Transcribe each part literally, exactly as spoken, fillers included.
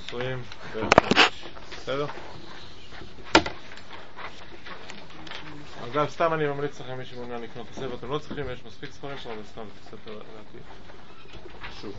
עשרים וחמש. בסדר? אגב, סתם אני ממליץ לכם מי שמעוניין לקנות את הספר, אתם לא צריכים, יש מספיק ספרים פה, אבל סתם זה ספר לדעתי חשוב.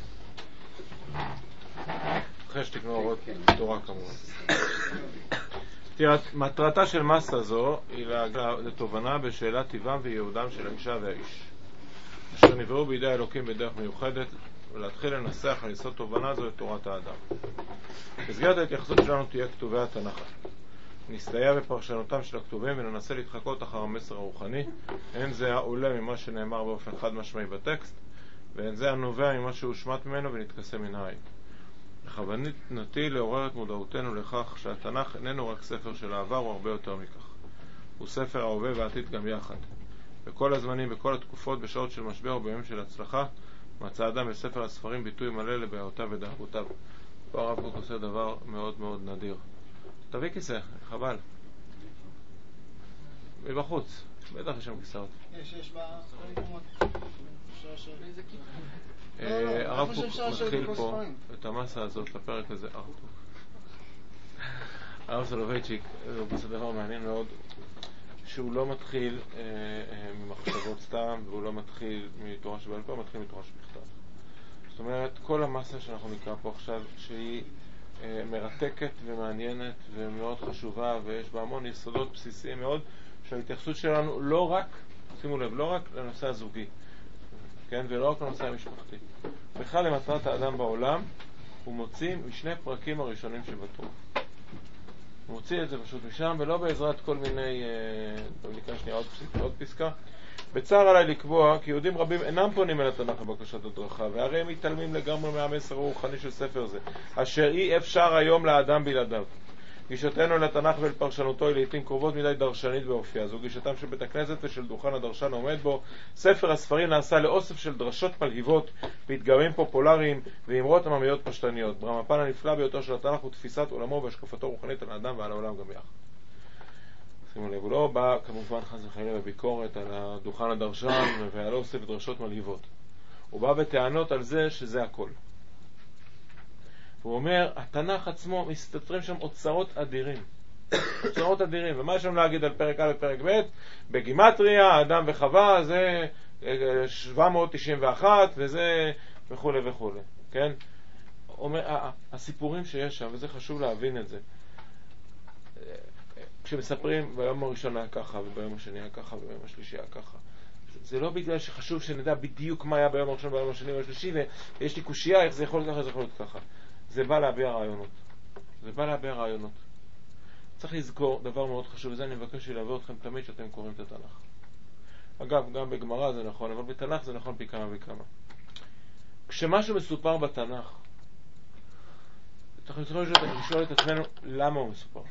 אחרי שתקנו אורות תורה כמובן. תראה, מטרתה של מסה זו היא לתובנה בשאלת טבעם וייעודם של האישה והאיש, אשר נבראו בידי האלוקים בדרך מיוחדת, ולהתחיל לנסח על יסוד תובנה זו לתורת האדם. מסגרת ההתייחסות שלנו תהיה כתובי התנ"ך. נסתייע בפרשנותם של הכתובים וננסה להתחקות אחר המסר הרוחני, אין זה העולה ממה שנאמר באופן חד משמעי בטקסט, ואין זה הנובע ממה שהושמט ממנו ונתכסה מן העין. בכוונתי לעורר את מודעותנו לכך שהתנ"ך איננו רק ספר של העבר, הוא הרבה יותר מכך. הוא ספר ההווה והעתיד גם יחד. בכל הזמנים, בכל התקופות, בשעות של משבר ובימים של הצלחה, מצא אדם בספר הספרים ביטוי מלא לבעיותיו ודאגותיו. פה הרב קוק עושה דבר מאוד מאוד נדיר. תביא כיסא, חבל. מבחוץ, בטח יש שם כיסאות. יש, יש בה... הרב קוק מתחיל פה את המסה הזאת לפרק הזה. הרב סולובייצ'יק, זה דבר מעניין מאוד, שהוא לא מתחיל ממחשבות סתם, והוא לא מתחיל מתורה שבעל פה, הוא מתחיל מתורה שבכתב. זאת אומרת, כל המסה שאנחנו נקרא פה עכשיו, שהיא מרתקת ומעניינת ומאוד חשובה, ויש בה המון יסודות בסיסיים מאוד, שההתייחסות שלנו לא רק, שימו לב, לא רק לנושא הזוגי, כן, ולא רק לנושא המשפחתי. בכלל למטרת האדם בעולם, הוא מוציא משני פרקים הראשונים שבתורה. הוא מוציא את זה פשוט משם, ולא בעזרת כל מיני, טוב, ניקח שנייה עוד, עוד פסקה. בצער עליי לקבוע כי יהודים רבים אינם פונים אל התנ"ך בבקשת הדרכה, והרי הם מתעלמים לגמרי מהמסר הרוחני של ספר זה, אשר אי אפשר היום לאדם בלעדיו. גישתנו לתנ"ך ולפרשנותו היא לעתים קרובות מדי דרשנית באופייה. זו גישתם של בית הכנסת ושל דוכן הדרשן העומד בו. ספר הספרים נעשה לאוסף של דרשות מלהיבות והתגרים פופולריים ואמרות עממיות פשטניות. ברמפן הנפלא ביותר של התנ"ך הוא תפיסת עולמו והשקפתו רוחנית על האדם ועל העולם גם יחד. שימו לב, הוא לא בא כמובן חס וחלילה בביקורת על הדוכן הדרשן ועל אוסף דרשות מלהיבות. הוא בא בטענות על זה שזה הכל. הוא אומר, התנ"ך עצמו מסתתרים שם אוצרות אדירים. אוצרות אדירים. ומה יש לנו להגיד על פרק א' ופרק ב'? בגימטריה, אדם וחווה, זה שבע מאות תשעים ואחת, וזה וכו' וכו'. כן? אומר, הסיפורים שיש שם, וזה חשוב להבין את זה. כשמספרים, ביום הראשון היה ככה, וביום השני היה ככה, וביום השלישי היה ככה. זה לא בגלל שחשוב שנדע בדיוק מה היה ביום הראשון, ביום השני, ביום השלישי, ויש לי קושייה, איך זה יכול להיות ככה, זה יכול להיות ככה. זה בא להביע רעיונות. זה בא להביע רעיונות. צריך לזכור דבר מאוד חשוב, וזה אני מבקש להעביר אתכם תמיד שאתם קוראים את התנ"ך. אגב, גם בגמרא זה נכון, אבל בתנ"ך זה נכון פי כמה וכמה. כשמשהו מסופר בתנ"ך, אנחנו צריכים לשאול את עצמנו למה הוא מסופר.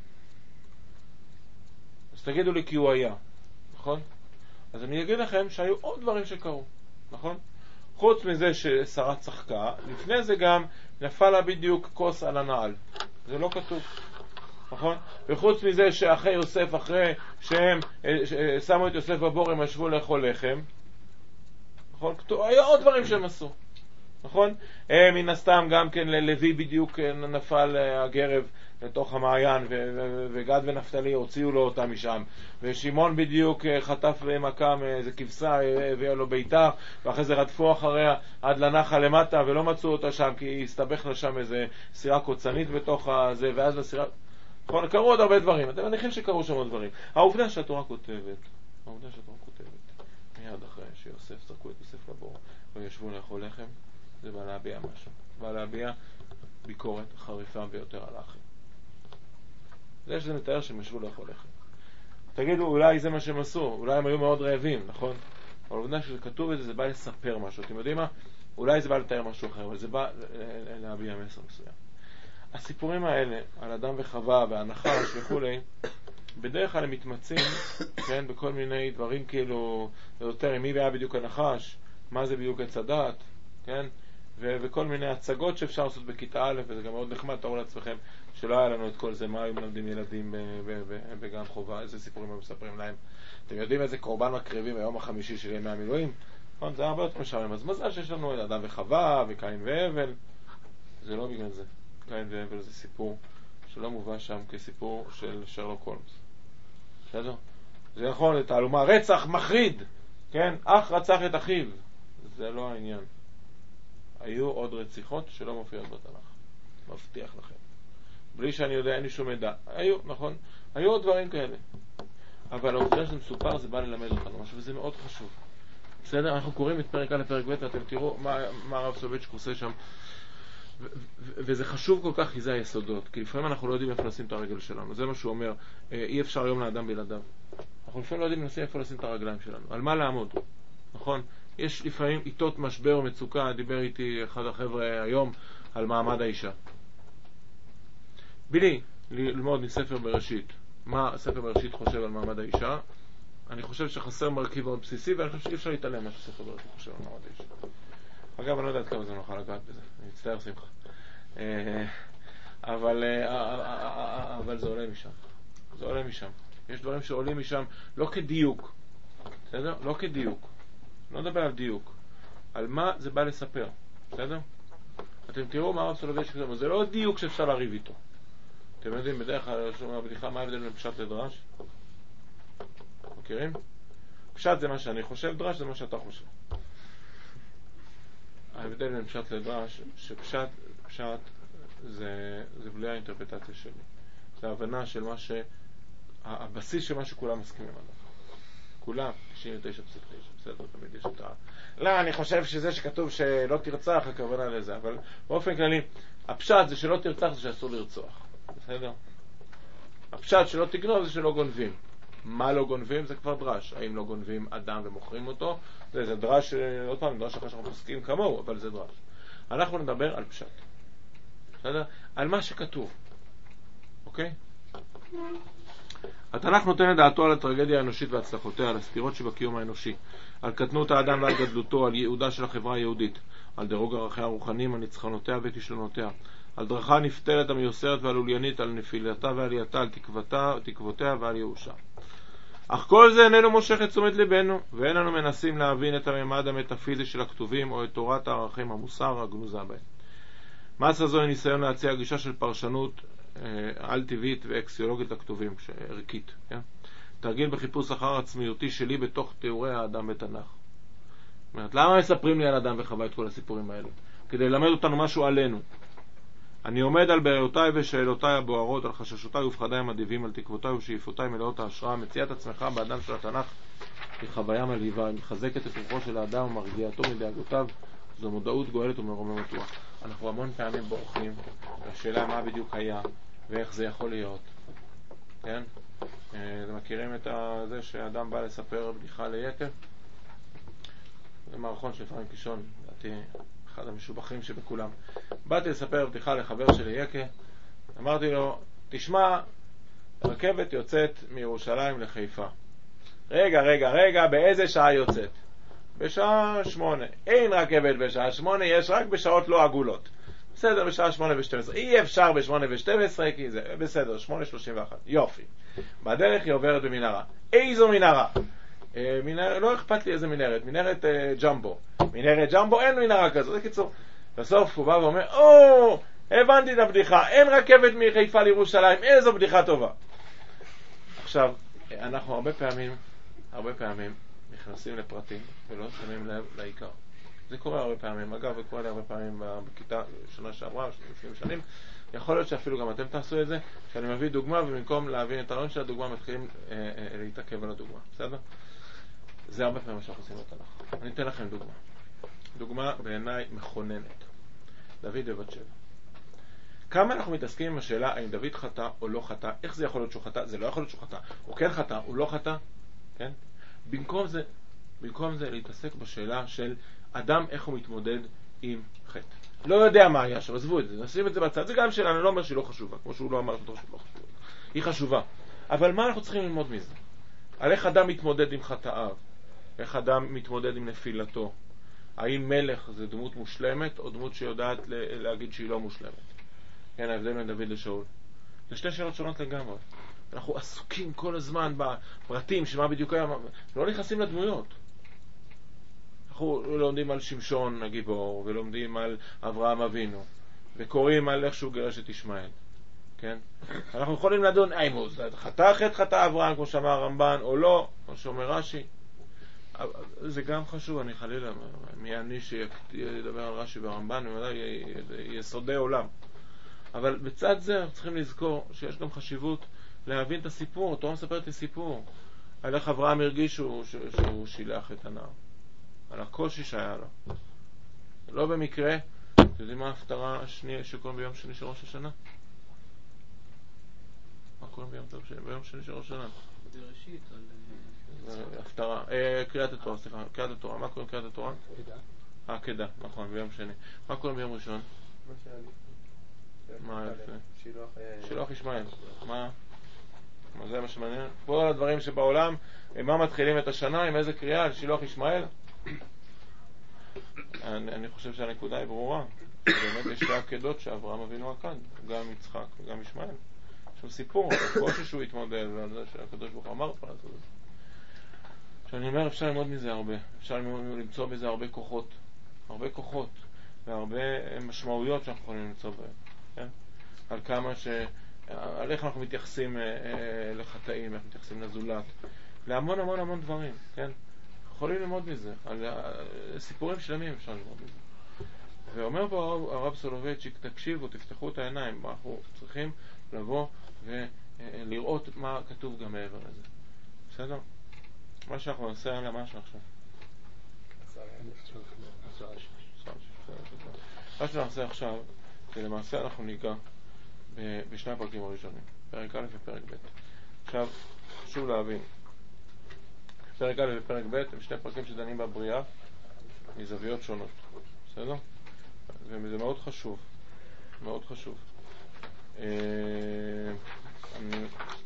אז תגידו לי כי הוא היה, נכון? אז אני אגיד לכם שהיו עוד דברים שקרו, נכון? חוץ מזה ששרה צחקה, לפני זה גם נפל לה בדיוק כוס על הנעל. זה לא כתוב, נכון? וחוץ מזה שאחרי יוסף, אחרי שהם שמו את יוסף בבור, הם ישבו לאכול לחם, נכון? כתוב, היה עוד דברים שהם עשו, נכון? מן הסתם גם כן ללוי בדיוק נפל הגרב לתוך המעיין, וגד ונפתלי הוציאו לו אותה משם, ושמעון בדיוק חטף מכה מאיזה כבשה, הביאה לו ביתה, ואחרי זה רדפו אחריה עד לנחל למטה ולא מצאו אותה שם כי הסתבך לה שם איזה סירה קוצנית בתוך הזה, ואז לסירה, נכון, קרו עוד הרבה דברים, אתם מניחים שקרו שם עוד דברים. העובדה שהתורה כותבת, העובדה שהתורה כותבת מיד אחרי שיוסף זרקו את יוסף לבור וישבו לאכול לחם, זה בא להביע משהו, בא להביע ביקורת חריפה ביותר על האחים. זה שזה מתאר שהם ישבו לאכול לחם. תגידו, אולי זה מה שהם עשו, אולי הם היו מאוד רעבים, נכון? אבל עובדה שזה כתוב את זה, זה בא לספר משהו. אתם יודעים מה? אולי זה בא לתאר משהו אחר, אבל זה בא להביע מסר מסוים. הסיפורים האלה, על אדם וחווה והנחש וכולי, בדרך כלל הם מתמצאים, כן, בכל מיני דברים כאילו, יותר, מי היה בדיוק הנחש, מה זה בדיוק עץ הדת, כן? ו- וכל מיני הצגות שאפשר לעשות בכיתה א', וזה גם מאוד נחמד, תראו לעצמכם שלא היה לנו את כל זה, מה היו מלמדים ילדים בגן חובה, איזה סיפורים הם מספרים להם. אתם יודעים איזה קורבן מקריבים היום החמישי של ימי המילואים? נכון, זה הרבה יותר משעמם. אז מזל שיש לנו אדם וחווה וקין והבל, זה לא בגלל זה. קין והבל זה סיפור שלא מובא שם כסיפור של שרלוק הולמס. בסדר? זה נכון, לתעלומה, רצח מחריד, כן? אח רצח את אחיו. זה לא העניין. היו עוד רציחות שלא מופיעות בתנ"ך. מבטיח לכם. בלי שאני יודע, אין לי שום מידע. היו, נכון? היו עוד דברים כאלה. אבל העובדה שזה מסופר, זה בא ללמד אותנו משהו, וזה מאוד חשוב. בסדר? אנחנו קוראים את פרק א' לפרק ב', ואתם תראו מה, מה הרב סולובייצ'יק עושה שם. ו- ו- וזה חשוב כל כך, כי זה היסודות. כי לפעמים אנחנו לא יודעים איפה לשים את הרגל שלנו. זה מה שהוא אומר, אי אפשר היום לאדם בלעדיו. אנחנו לפעמים לא יודעים לשים איפה לשים את הרגליים שלנו. על מה לעמוד? נכון? יש לפעמים עיתות משבר או מצוקה. דיבר איתי אחד החבר'ה היום על מעמד האישה. בלי ללמוד מספר בראשית מה ספר בראשית חושב על מעמד האישה, אני חושב שחסר מרכיב מאוד בסיסי, ואני חושב שאי אפשר להתעלם מה שספר בראשית חושב על מעמד האישה. אגב, אני לא יודעת כמה זה נוכל לגעת בזה, אני מצטער שמחה. אבל, אבל זה עולה משם. זה עולה משם. יש דברים שעולים משם לא כדיוק. בסדר? לא כדיוק. לא נדבר על דיוק. על מה זה בא לספר. בסדר? אתם תראו מה הרב סולובייצ'יק אומר. זה לא דיוק שאפשר להריב איתו. אתם יודעים, בדרך כלל שומע הבדיחה, מה ההבדל בין פשט לדרש? מכירים? פשט זה מה שאני חושב, דרש זה מה שאתה חושב. ההבדל בין פשט לדרש, שפשט פשט זה, זה בלי האינטרפטציה שלי. זה ההבנה של מה ש... הבסיס של מה שכולם מסכימים עליו. כולם, תשעים ותשע נקודה תשע, בסדר, תמיד יש את ה... לא, אני חושב שזה שכתוב שלא תרצח, הכוונה לזה, אבל באופן כללי, הפשט זה שלא תרצח זה שאסור לרצוח. בסדר? הפשט שלא תגנוב זה שלא גונבים. מה לא גונבים? זה כבר דרש. האם לא גונבים אדם ומוכרים אותו? זה, זה דרש, עוד פעם, דרש אחרי שאנחנו פוסקים כמוהו, אבל זה דרש. אנחנו נדבר על פשט. בסדר? על מה שכתוב. אוקיי? התנ"ך נותן את דעתו על הטרגדיה האנושית והצלחותיה, על הסתירות שבקיום האנושי, על קטנות האדם ועל גדלותו, על ייעודה של החברה היהודית, על דירוג ערכיה הרוחניים, על ניצחונותיה וכישלונותיה, על דרכה הנפתלת המיוסרת והלוליינית, על נפילתה ועלייתה, על תקוותה, תקוותיה ועל ייאושה. אך כל זה איננו מושך את תשומת ליבנו, ואין אנו מנסים להבין את הממד המטאפיזי של הכתובים או את תורת הערכים המוסר הגנוזה בהם. מסה זו היא ניסיון להציע גישה של פרשנות על טבעית ואקסיולוגית לכתובים, ערכית. כן? תרגיל בחיפוש אחר עצמיותי שלי בתוך תיאורי האדם בתנ"ך. אומרת, למה מספרים לי על אדם וחווה את כל הסיפורים האלה? כדי ללמד אותנו משהו עלינו. אני עומד על בעיותיי ושאלותיי הבוערות, על חששותיי ופחדיי המדיבים, על תקוותיי ושאיפותיי מלאות ההשראה. מציאת עצמך באדם של התנ"ך היא חוויה מלהיבה, היא מחזקת את רוחו של האדם ומרגיעתו מדאגותיו. זו מודעות גואלת ומרוממת רוח. אנחנו המון פעמים בורחים לשאלה מה בדיוק היה ואיך זה יכול להיות. כן? אתם מכירים את זה שאדם בא לספר בדיחה ליקב? זה מערכון של פרנק קישון, לדעתי אחד המשובחים שבכולם. באתי לספר בדיחה לחבר שלי יקה, אמרתי לו, תשמע, רכבת יוצאת מירושלים לחיפה. רגע, רגע, רגע, באיזה שעה יוצאת? בשעה שמונה. אין רכבת בשעה שמונה, יש רק בשעות לא עגולות. בסדר, בשעה שמונה ושתים עשרה. אי אפשר בשמונה ושתים עשרה, כי זה בסדר, שמונה שלושים ואחת. יופי. בדרך היא עוברת במנהרה. איזו מנהרה? אה, מנהרה, לא אכפת לי איזה מנהרת. מנהרת אה, ג'מבו. מנהרת ג'מבו, אין מנהרה כזו. זה קיצור. בסוף הוא בא ואומר, או, הבנתי את הבדיחה. אין רכבת מחיפה לירושלים. איזו בדיחה טובה. עכשיו, אנחנו הרבה פעמים, הרבה פעמים, נכנסים לפרטים ולא שמים לב לעיקר. זה קורה הרבה פעמים. אגב, זה קורה לי הרבה פעמים בכיתה שנה שעברה, לפני שנים. יכול להיות שאפילו גם אתם תעשו את זה, שאני מביא דוגמה ובמקום להבין את הרעיון של הדוגמה מתחילים אה, אה, להתעכב על הדוגמה. בסדר? זה הרבה פעמים מה שאנחנו עושים בתנ"ך. אני אתן לכם דוגמה. דוגמה בעיניי מכוננת. דוד ובת שבע. כמה אנחנו מתעסקים עם השאלה האם דוד חטא או לא חטא? איך זה יכול להיות שהוא חטא? זה לא יכול להיות שהוא חטא. הוא כן חטא, הוא לא חטא. כן? במקום זה, במקום זה להתעסק בשאלה של אדם איך הוא מתמודד עם חטא. לא יודע מה היה שם, עזבו את זה, נשים את זה בצד. זה גם שאלה, אני לא אומר שהיא לא חשובה, כמו שהוא לא אמר שהיא לא חשובה. היא חשובה. אבל מה אנחנו צריכים ללמוד מזה? על איך אדם מתמודד עם חטאיו, איך אדם מתמודד עם נפילתו. האם מלך זה דמות מושלמת או דמות שיודעת להגיד שהיא לא מושלמת? כן, ההבדל בין דוד לשאול. זה שתי שאלות שונות לגמרי. אנחנו עסוקים כל הזמן בפרטים שמה בדיוק היה, לא נכנסים לדמויות. אנחנו לומדים על שמשון הגיבור ולומדים על אברהם אבינו וקוראים על איך שהוא גירש את ישמעאל. כן? אנחנו יכולים לדון האם הוא חטא חטא חטא אברהם, כמו שאמר הרמב"ן, או לא, כמו שאומר רש"י. זה גם חשוב, אני חלילה, מי אני שידבר על רש"י והרמב"ן, בוודאי יסודי עולם. אבל בצד זה אנחנו צריכים לזכור שיש גם חשיבות להבין את הסיפור. התורה מספרת את הסיפור על איך אברהם הרגיש שהוא, שהוא שילח את הנער, על הקושי שהיה לו. לא במקרה, אתם יודעים מה ההפטרה השנייה שקוראים ביום שני של ראש השנה? מה קוראים ביום, ביום שני של ראש השנה? בראשית על הפטרה, קריאת התורה, סליחה, קריאת התורה. מה קוראים קריאת התורה? העקדה, נכון, ביום שני. מה קוראים ביום ראשון? מה יפה? שילוח ישמעאל. מה? מה זה מה שמעניין? כל הדברים שבעולם, מה מתחילים את השנה, עם איזה קריאה על שילוח ישמעאל? אני, אני חושב שהנקודה היא ברורה. באמת יש שתי עקדות שאברהם אבינו עקד, גם יצחק וגם ישמעאל. יש לו סיפור, הקושי שהוא התמודד, ועל זה שהקדוש ברוך הוא אמר פה לעשות את זה. שאני אומר, אפשר ללמוד מזה הרבה. אפשר למצוא בזה הרבה כוחות. הרבה כוחות. והרבה משמעויות שאנחנו יכולים למצוא בהם. כן? על כמה ש... על איך אנחנו מתייחסים אה, אה, לחטאים, איך מתייחסים לזולת. להמון המון המון דברים. כן? יכולים ללמוד מזה. על אה, סיפורים שלמים אפשר ללמוד מזה. ואומר פה הרב סולובייצ'יק, תקשיבו, תפתחו את העיניים. אנחנו צריכים לבוא ולראות מה כתוב גם מעבר לזה. בסדר? מה שאנחנו נעשה על מה שעכשיו. מה שנעשה עכשיו זה למעשה אנחנו ניגע בשני הפרקים הראשונים, פרק א' ופרק ב'. עכשיו חשוב להבין, פרק א' ופרק ב' הם שני פרקים שדנים בבריאה מזוויות שונות. בסדר? וזה מאוד חשוב, מאוד חשוב. אני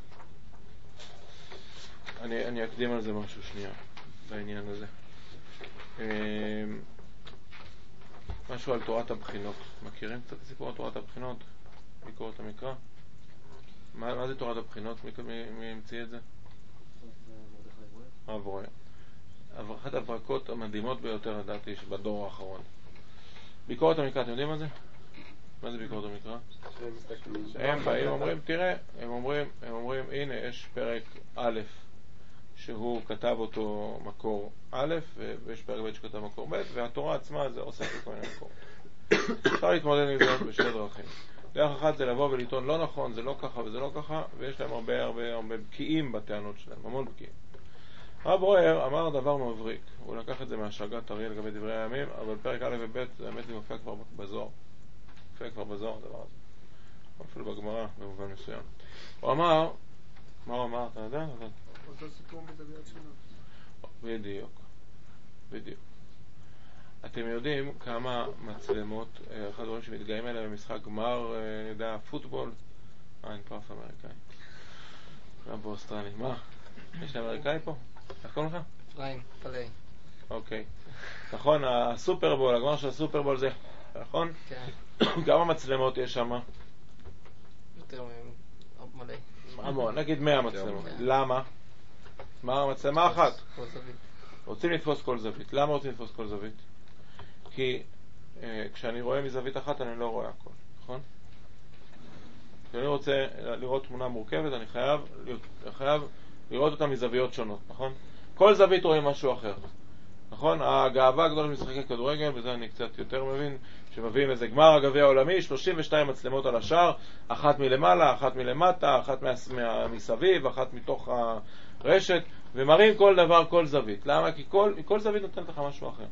אני, אני אקדים על זה משהו שנייה בעניין הזה. משהו על תורת הבחינות. מכירים קצת סיפור על תורת הבחינות? ביקורת המקרא? מה, מה זה תורת הבחינות? מי, מי, מי המציא את זה? הרב רואה. אחת ההברקות המדהימות ביותר לדעתי בדור האחרון. ביקורת המקרא, אתם יודעים מה זה? מה זה ביקורת המקרא? הם באים אומרים, תראה, הם אומרים, הם אומרים, הנה יש פרק א' שהוא כתב אותו מקור א', ויש פרק ב' שכתב מקור ב', והתורה עצמה זה עושה את כל מיני מקור. אפשר להתמודד עם זה בשתי דרכים. דרך אחת זה לבוא ולטעון לא נכון, זה לא ככה וזה לא ככה, ויש להם הרבה הרבה הרבה בקיאים בטענות שלהם, המון בקיאים. הרב רואה אמר דבר מבריק, הוא לקח את זה מהשגת אריה לגבי דברי הימים, אבל פרק א' וב' זה באמת זה מופיע כבר בזוהר. מופיע כבר בזוהר הדבר הזה. אפילו בגמרא במובן מסוים. הוא אמר, מה הוא אמר? אתה יודע? אותו סיפור מזוויות שונות. בדיוק. בדיוק. אתם יודעים כמה מצלמות, אחד הדברים שמתגאים אליהם במשחק גמר, אני יודע, פוטבול, אה, אין פרס אמריקאי. גם באוסטרלי. מה? יש אמריקאי פה? איך קוראים לך? אפרים, פלאי. אוקיי. נכון, הסופרבול, הגמר של הסופרבול זה, נכון? כן. כמה מצלמות יש שם? יותר מלא. המון, נגיד מאה מצלמות. למה? מה המצלמה אחת? כל זווית. רוצים לתפוס כל זווית. למה רוצים לתפוס כל זווית? כי אה, כשאני רואה מזווית אחת אני לא רואה הכל, נכון? כשאני רוצה לראות תמונה מורכבת אני חייב, חייב לראות אותה מזוויות שונות, נכון? כל זווית רואה משהו אחר, נכון? הגאווה הגדולה משחקי כדורגל, בזה אני קצת יותר מבין, שמביאים איזה גמר הגביע העולמי, שלושים ושתיים מצלמות על השער, אחת מלמעלה, אחת מלמטה, אחת מה, מה, מסביב, אחת מתוך הרשת, ומראים כל דבר, כל זווית. למה? כי כל, כל זווית נותנת לך משהו אחר.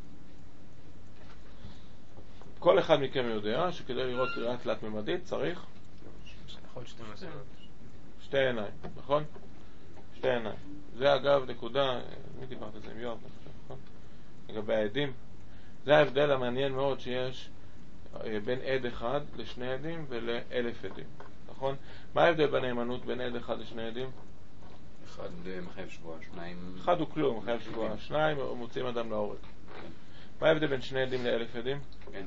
כל אחד מכם יודע שכדי לראות ראייה תלת ממדית צריך שתי עיניים, נכון? שתי עיניים. זה אגב נקודה, מי דיברת על זה עם יואב, נכון? לגבי העדים. זה ההבדל המעניין מאוד שיש בין עד אחד לשני עדים ולאלף עדים, נכון? מה ההבדל בנאמנות בין עד אחד לשני עדים? אחד מחייב שבועה, שניים... אחד הוא כלום, מחייב שבועה, שניים מוצאים אדם להורג. מה ההבדל בין שני עדים לאלף עדים? כן.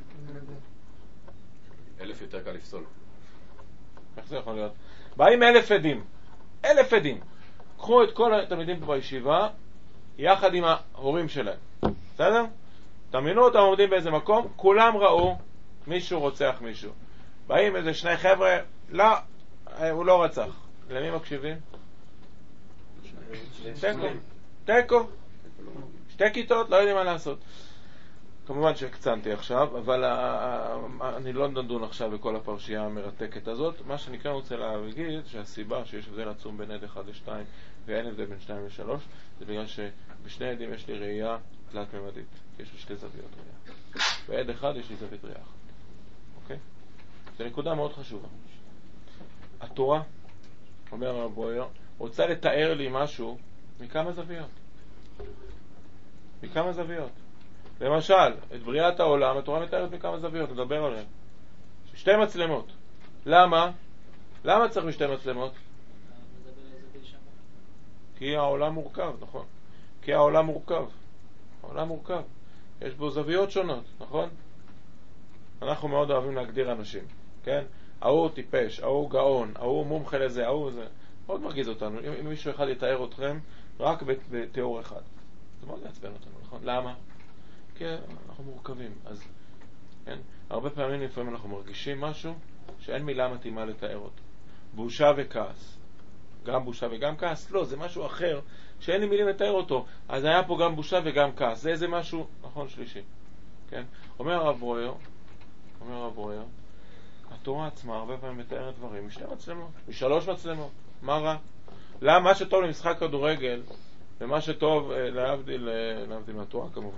אלף יותר קל לפסול. איך זה יכול להיות? באים אלף עדים. אלף עדים. קחו את כל התלמידים פה בישיבה, יחד עם ההורים שלהם. בסדר? תמינו אותם עומדים באיזה מקום, כולם ראו מישהו רוצח מישהו. באים איזה שני חבר'ה, לא, הוא לא רצח. למי מקשיבים? תיקו, תיקו. שתי כיתות, לא יודעים מה לעשות. כמובן שהקצנתי עכשיו, אבל אני לא נדון עכשיו בכל הפרשייה המרתקת הזאת. מה שאני כאן רוצה להגיד, שהסיבה שיש הבדל עצום בין עד אחד לשתיים, ואין הבדל בין שתיים לשלוש, זה בגלל שבשני עדים יש לי ראייה תלת ממדית. יש לי שתי זוויות ראייה. בעד אחד יש לי זווית ראייה אחת. אוקיי? זו נקודה מאוד חשובה. התורה, אומר הרב ברויר, רוצה לתאר לי משהו מכמה זוויות. מכמה זוויות. למשל, את בריאת העולם, התורה מתארת מכמה זוויות, נדבר עליהן. שתי מצלמות. למה? למה צריך משתי מצלמות? כי העולם מורכב, נכון? כי העולם מורכב. העולם מורכב. יש בו זוויות שונות, נכון? אנחנו מאוד אוהבים להגדיר אנשים, כן? ההוא טיפש, ההוא גאון, ההוא מומחה לזה, ההוא זה. מאוד מרגיז אותנו. אם, אם מישהו אחד יתאר אתכם רק בתיאור אחד. זה מאוד יעצבן אותנו, נכון? למה? כי אנחנו מורכבים. אז, כן? הרבה פעמים לפעמים אנחנו מרגישים משהו שאין מילה מתאימה לתאר אותו. בושה וכעס. גם בושה וגם כעס? לא, זה משהו אחר שאין לי מילים לתאר אותו. אז היה פה גם בושה וגם כעס. זה איזה משהו, נכון, שלישי. כן? אומר הרב ברויר, אומר הרב ברויר, התורה עצמה הרבה פעמים מתארת דברים משתי מצלמות, משלוש מצלמות. מה רע? למה? מה שטוב למשחק כדורגל ומה שטוב להבדיל, להבדיל מהתורה כמובן,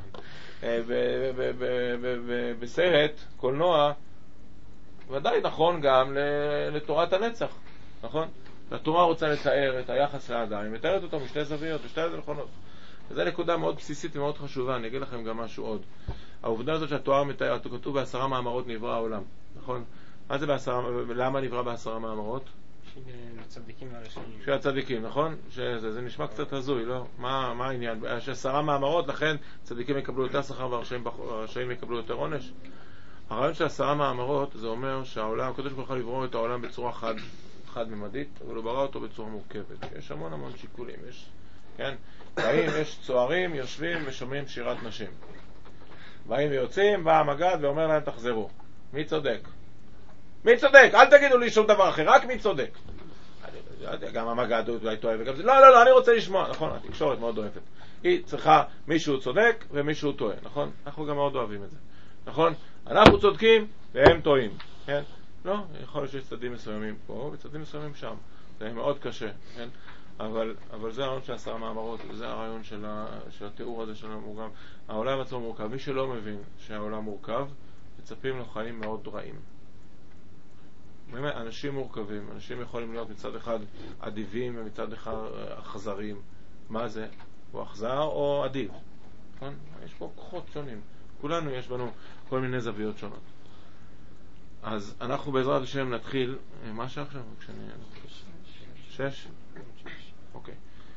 בסרט, קולנוע, ודאי נכון גם לתורת הנצח, נכון? התורה רוצה לתאר את היחס לאדם, היא מתארת אותו משתי זוויות, בשתי נכונות. וזו נקודה מאוד בסיסית ומאוד חשובה. אני אגיד לכם גם משהו עוד. העובדה הזאת שהתורה מתארת, כתוב בעשרה מאמרות נברא העולם, נכון? מה זה בעשרה, למה נברא בעשרה מאמרות? של הצדיקים והרשעים. של הצדיקים, נכון? שזה, זה נשמע קצת הזוי, לא? מה, מה העניין? יש עשרה מאמרות, לכן צדיקים יקבלו יותר שכר והרשעים יקבלו יותר עונש. הרעיון של עשרה מאמרות זה אומר שהעולם, הקדוש ברוך הוא לברוא את העולם בצורה חד, חד-ממדית, אבל הוא ברא אותו בצורה מורכבת. יש המון המון שיקולים, יש, כן? באים, יש צוערים, יושבים ושומעים שירת נשים. באים ויוצאים, בא המגד ואומר להם תחזרו. מי צודק? מי צודק? אל תגידו לי שום דבר אחר, רק מי צודק. גם המגד אולי טועה וגם זה, לא, לא, לא, אני רוצה לשמוע, נכון, התקשורת מאוד אוהבת. היא צריכה מישהו צודק ומישהו טועה, נכון? אנחנו גם מאוד אוהבים את זה, נכון? אנחנו צודקים והם טועים, כן? לא, יכול להיות שיש צדדים מסוימים פה וצדדים מסוימים שם. זה מאוד קשה, כן? אבל, אבל זה הרעיון של עשרה מאמרות, זה הרעיון של, ה, של התיאור הזה של המורכב. העולם עצמו מורכב. מי שלא מבין שהעולם מורכב, מצפים לו חיים מאוד רעים. באמת, אנשים מורכבים, אנשים יכולים להיות מצד אחד אדיבים ומצד אחד אכזרים. מה זה? הוא אכזר או אדיב? נכון? יש פה כוחות שונים. כולנו יש בנו כל מיני זוויות שונות. אז אנחנו בעזרת השם נתחיל, מה שעכשיו? כשאני... שש? אוקיי.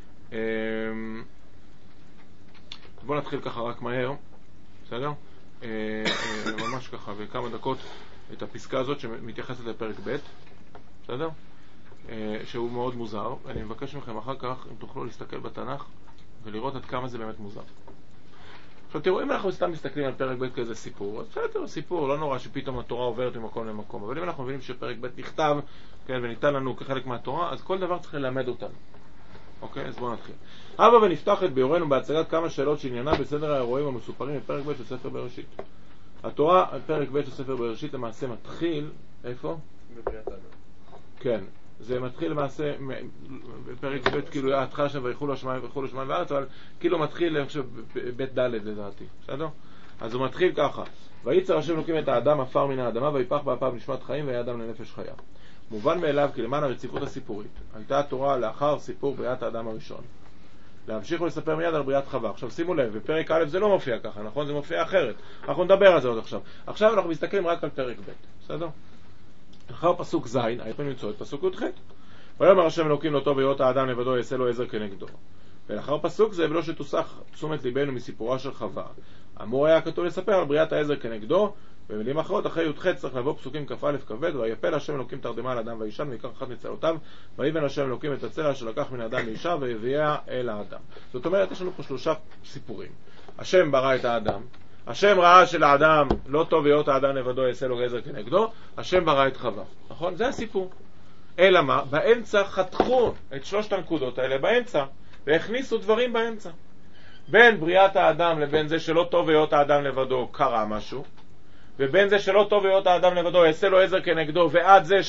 בואו נתחיל ככה רק מהר, בסדר? ממש ככה, בכמה דקות את הפסקה הזאת שמתייחסת לפרק ב', בסדר? שהוא מאוד מוזר. אני מבקש מכם אחר כך, אם תוכלו להסתכל בתנ"ך ולראות עד כמה זה באמת מוזר. עכשיו תראו, אם אנחנו סתם מסתכלים על פרק ב' כאיזה סיפור, אז בסדר, סיפור, לא נורא שפתאום התורה עוברת ממקום למקום, אבל אם אנחנו מבינים שפרק ב' נכתב, כן, וניתן לנו כחלק מהתורה, אז כל דבר צריך ללמד אותנו. אוקיי, אז בואו נתחיל. הבה ונפתח את ביורנו בהצגת כמה שאלות שעניינה בסדר האירועים המסופרים בפרק ב' של ספר בראשית. התורה, פרק ב' של ספר בראשית למעשה מתחיל, איפה? בבריאת האדם. כן. זה מתחיל למעשה בפרק ב' כאילו ההתחלה שם ויחולו השמיים ויחולו השמיים וארץ, אבל כאילו מתחיל אני חושב בית ד' לדעתי, בסדר? אז הוא מתחיל ככה: וייצר השם אלוקים את האדם עפר מן האדמה ויפח באפיו נשמת חיים והיה אדם לנפש חיה. מובן מאליו כי למען הרציפות הסיפורית הייתה התורה לאחר סיפור בריאת האדם הראשון להמשיך ולספר מיד על בריאת חווה. עכשיו שימו לב, בפרק א' זה לא מופיע ככה, נכון? זה מופיע אחרת. אנחנו נדבר על זה עוד עכשיו. עכשיו אנחנו מסתכלים רק על פרק ב', בסדר? אחר פסוק ז', הייתם למצוא את פסוק י"ח. ויאמר השם אלוקים לאותו בהיות האדם לבדו יעשה לו עזר כנגדו. ולאחר פסוק זה ולא שתוסח תשומת ליבנו מסיפורה של חווה. אמור היה כתוב לספר על בריאת העזר כנגדו. במילים אחרות, אחרי י"ח צריך לבוא פסוקים כ"א כ"ב, ויפל השם אלוקים תרדמה על אדם ואישה ויקח אחת מצלעותיו, ויבן השם אלוקים את הצלע שלקח מן האדם לאישה והביאה אל האדם. זאת אומרת, יש לנו פה שלושה סיפורים. השם ברא את האדם, השם ראה שלאדם לא טוב היות האדם לבדו יעשה לו גזר כנגדו, השם ברא את חווה. נכון? זה הסיפור. אלא מה? באמצע חתכו את שלושת הנקודות האלה באמצע, והכניסו דברים באמצע. בין בריאת האדם לבין זה שלא טוב היות האדם לבדו קרה משהו, ובין זה שלא טוב היות האדם לבדו יעשה לו עזר כנגדו, ועד זה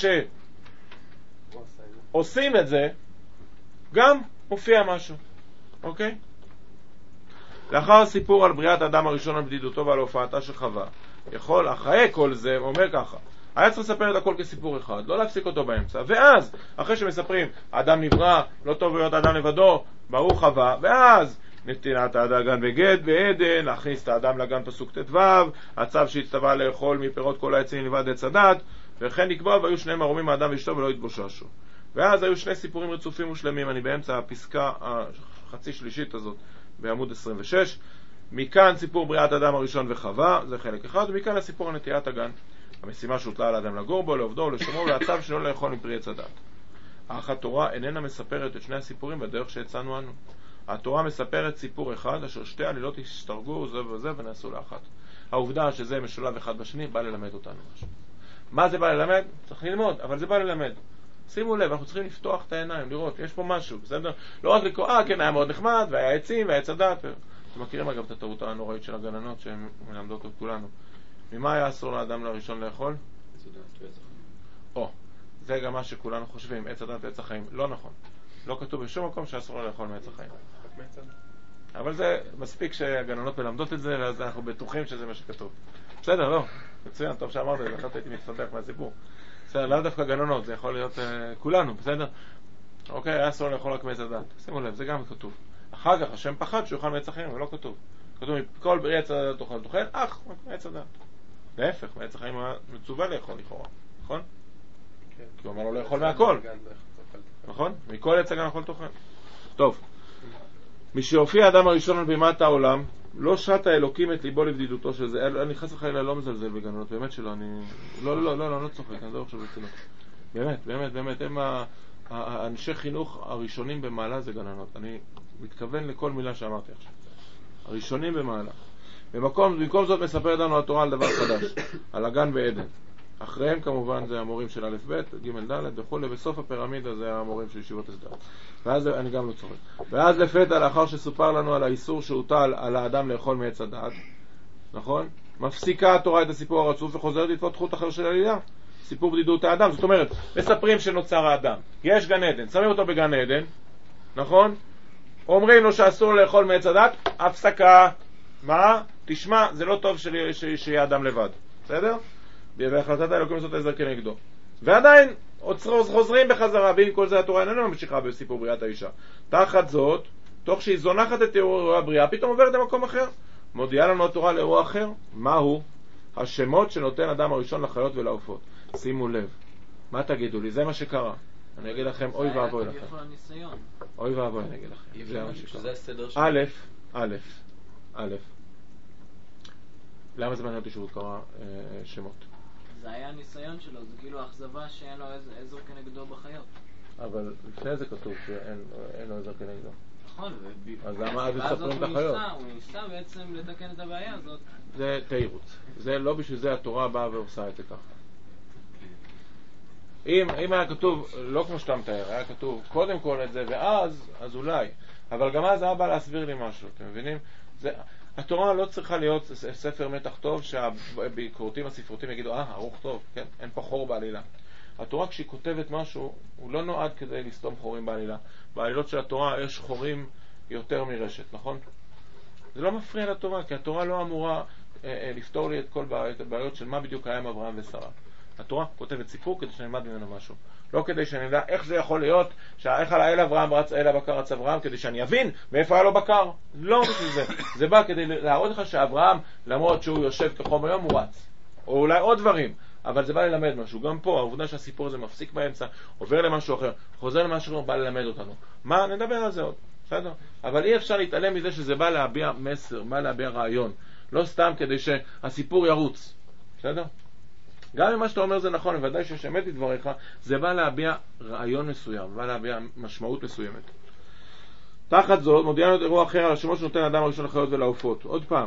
שעושים את זה, גם מופיע משהו. אוקיי? לאחר הסיפור על בריאת האדם הראשון על בדידותו ועל הופעתה של חווה, יכול אחרי כל זה, הוא אומר ככה, היה צריך לספר את הכל כסיפור אחד, לא להפסיק אותו באמצע, ואז אחרי שמספרים האדם נברא, לא טוב להיות האדם לבדו, ברוך חווה, ואז נתינת האדם בגד בעדן, להכניס את האדם לגן פסוק ט"ו, הצו שהצטווה לאכול מפירות כל העצים לבד עץ הדת, וכן נקבע והיו שניהם ערומים האדם ואשתו ולא התבוששו. ואז היו שני סיפורים רצופים ושלמים, אני באמצע הפסקה החצי שלישית הזאת בעמוד עשרים ושש. מכאן סיפור בריאת האדם הראשון וחווה, זה חלק אחד, ומכאן הסיפור על נטיית הגן, המשימה שהוטלה על האדם לגור בו, לעובדו ולשומרו, והצו שלא לאכול מפרי עץ הדת. אך התורה איננה מספרת את שני הסיפורים בדרך שהצענו אנו. התורה מספרת סיפור אחד אשר שתי עלילות השתרגו זה וזה ונעשו לאחת. העובדה שזה משולב אחד בשני בא ללמד אותנו משהו. מה זה בא ללמד? צריך ללמוד, אבל זה בא ללמד. שימו לב, אנחנו צריכים לפתוח את העיניים, לראות, יש פה משהו, בסדר? לא רק לקרוא, אה, כן, היה מאוד נחמד, והיה עצים, והיה עץ הדת. אתם מכירים אגב את הטעות הנוראית של הגננות שהן מלמדות את כולנו. ממה היה אסור לאדם לראשון לאכול? או, זה גם מה שכולנו חושבים, עץ הדת ועץ החיים. לא נכון. לא כתוב בשום מקום שאסור לו לאכול מעץ החיים. אבל זה מספיק שהגננות מלמדות את זה, אז אנחנו בטוחים שזה מה שכתוב. בסדר, לא. מצוין, טוב שאמרת, אחת הייתי מתפתח מהסיפור. בסדר, לא דווקא גננות, זה יכול להיות uh, כולנו, בסדר? אוקיי, היה אסור לאכול רק מעץ הדת. שימו לב, זה גם כתוב. אחר כך השם פחד שהוא יאכל מעץ החיים, אבל לא כתוב. כתוב, כל ברי עץ הדת תאכל תאכל, אך, מעץ הדת. להפך, מעץ החיים מצווה לאכול לכאורה, נכון? כן. כי הוא אומר לו לאכול מהכל. נכון? מכל עץ הגן אכול תאכל. טוב. משהופיע האדם הראשון על בימת העולם, לא שט האלוקים את ליבו לבדידותו של זה. אני חס וחלילה לא מזלזל בגננות, באמת שלא, אני... לא, לא, לא, לא, לא צוחק, אני לא חושב בצלו. באמת, באמת, באמת, הם האנשי חינוך הראשונים במעלה זה גננות. אני מתכוון לכל מילה שאמרתי עכשיו. הראשונים במעלה. במקום, במקום זאת מספר לנו התורה על דבר חדש, על הגן בעדן. אחריהם כמובן זה המורים של א' ב', ג' ד' וכו', ובסוף הפירמידה זה המורים של ישיבות הסדר. ואז אני גם לא צוחק. ואז לפתע, לאחר שסופר לנו על האיסור שהוטל על האדם לאכול מעץ הדעת, נכון? מפסיקה התורה את הסיפור הרצוף וחוזרת לתפות חוט אחר של עלילה. סיפור בדידות האדם. זאת אומרת, מספרים שנוצר האדם. יש גן עדן, שמים אותו בגן עדן, נכון? אומרים לו שאסור לאכול מעץ הדעת, הפסקה. מה? תשמע, זה לא טוב שיהיה אדם לבד. בסדר? בהחלטת האלוקים לעשות עזר כנגדו. ועדיין חוזרים בחזרה, ועם כל זה התורה איננה ממשיכה בסיפור בריאת האישה. תחת זאת, תוך שהיא זונחת את אירוע הבריאה, פתאום עוברת למקום אחר. מודיעה לנו התורה לאירוע אחר. מהו? השמות שנותן אדם הראשון לחיות ולעופות. שימו לב. מה תגידו לי? זה מה שקרה. אני אגיד לכם, אוי ואבוי לכם. אוי ואבוי, אני אגיד לכם. זה מה שקרה. א', א', א'. למה זה מעניין אותי שהוא קרא שמות? זה היה הניסיון שלו, זה כאילו אכזבה שאין לו עזר כנגדו בחיות. אבל לפני זה כתוב שאין לו עזר כנגדו. נכון, אז למה אז מספרים את החיות? הוא ניסה בעצם לתקן את הבעיה הזאת. זה תירוץ. זה לא בשביל זה התורה באה ועושה את זה ככה. אם, אם היה כתוב, לא כמו שאתה מתאר, היה כתוב קודם כל את זה ואז, אז אולי. אבל גם אז היה בא להסביר לי משהו, אתם מבינים? זה... התורה לא צריכה להיות ספר מתח טוב שהביקורתים הספרותיים יגידו, אה, ערוך טוב, כן, אין פה חור בעלילה. התורה כשהיא כותבת משהו, הוא לא נועד כדי לסתום חורים בעלילה. בעלילות של התורה יש חורים יותר מרשת, נכון? זה לא מפריע לתורה, כי התורה לא אמורה אה, אה, לפתור לי את כל הבעיות של מה בדיוק היה עם אברהם ושרה. התורה כותבת סיפור כדי שנלמד ממנו משהו. לא כדי שאני יודע איך זה יכול להיות, איך על האל אברהם רץ, אל הבקר רץ אברהם, כדי שאני אבין מאיפה היה לו בקר. לא בשביל זה. זה בא כדי להראות לך שאברהם, למרות שהוא יושב כחום היום, הוא רץ. או אולי עוד דברים. אבל זה בא ללמד משהו. גם פה, העובדה שהסיפור הזה מפסיק באמצע, עובר למשהו אחר, חוזר למשהו אחר, בא ללמד אותנו. מה? נדבר על זה עוד. בסדר? אבל אי אפשר להתעלם מזה שזה בא להביע מסר, בא להביע רעיון. לא סתם כדי שהסיפור ירוץ. בסדר? גם אם מה שאתה אומר זה נכון, בוודאי שיש אמת לדבריך, זה בא להביע רעיון מסוים, בא להביע משמעות מסוימת. תחת זאת, מודיענו את אירוע אחר על השמות שנותן האדם הראשון לחיות ולעופות. עוד פעם,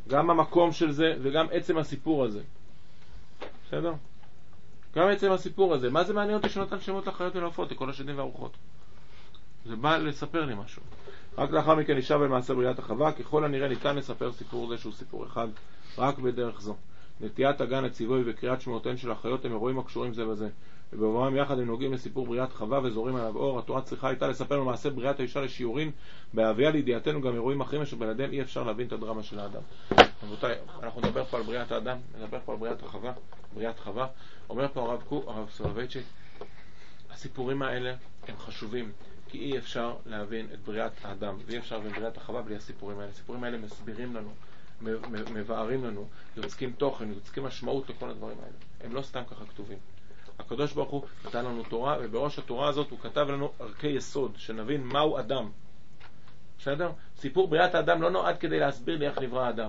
גם המקום של זה וגם עצם הסיפור הזה. בסדר? גם עצם הסיפור הזה. מה זה מעניין אותי שנותן שמות לחיות ולעופות, לכל השדים והרוחות? זה בא לספר לי משהו. רק לאחר מכן נשאר במעשה בריאת החווה, ככל הנראה ניתן לספר סיפור זה שהוא סיפור אחד, רק בדרך זו. נטיית הגן הציווי וקריאת שמותיהן של החיות הם אירועים הקשורים זה בזה, ובעברם יחד הם נוגעים לסיפור בריאת חווה וזורים עליו אור. התורה צריכה הייתה לספר לנו מעשה בריאת האישה לשיעורין, בהביאה לידיעתנו גם אירועים אחרים אשר בלעדיהם אי אפשר להבין את הדרמה של האדם. רבותיי, אנחנו נדבר פה על בריאת האדם, נדבר פה על בריאת החווה, בריאת חווה. אומר פה הרב קוק, הרב סולובייצ'יק, הסיפורים האלה הם חשובים, כי אי אפשר להבין את בריאת האדם, ואי אפשר להבין בריאת החווה בלי הסיפורים האלה. הסיפורים האלה מסבירים לנו, מבארים לנו, יוצקים תוכן, יוצקים משמעות לכל הדברים האלה. הם לא סתם ככה כתובים. הקדוש ברוך הוא נתן לנו תורה, ובראש התורה הזאת הוא כתב לנו ערכי יסוד, שנבין מהו אדם. בסדר? סיפור בריאת האדם לא נועד כדי להסביר לי איך נברא האדם.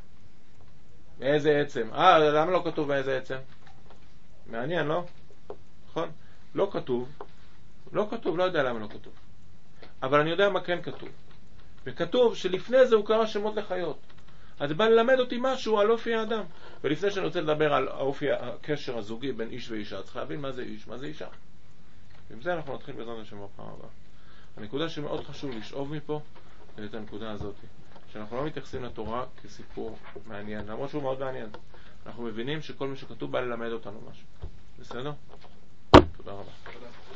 מאיזה עצם? אה, למה לא כתוב מאיזה עצם? מעניין, לא? נכון? לא כתוב. לא כתוב, לא יודע למה לא כתוב. אבל אני יודע מה כן כתוב. וכתוב שלפני זה הוא קרא שמות לחיות. אז זה בא ללמד אותי משהו על אופי האדם. ולפני שאני רוצה לדבר על אופי הקשר הזוגי בין איש ואישה, צריך להבין מה זה איש, מה זה אישה. ועם זה אנחנו נתחיל בעזרת השם בפעם הבאה. הנקודה שמאוד חשוב לשאוב מפה, זה את הנקודה הזאת. שאנחנו לא מתייחסים לתורה כסיפור מעניין, למרות שהוא מאוד מעניין. אנחנו מבינים שכל מי שכתוב בא ללמד אותנו משהו. בסדר? תודה רבה.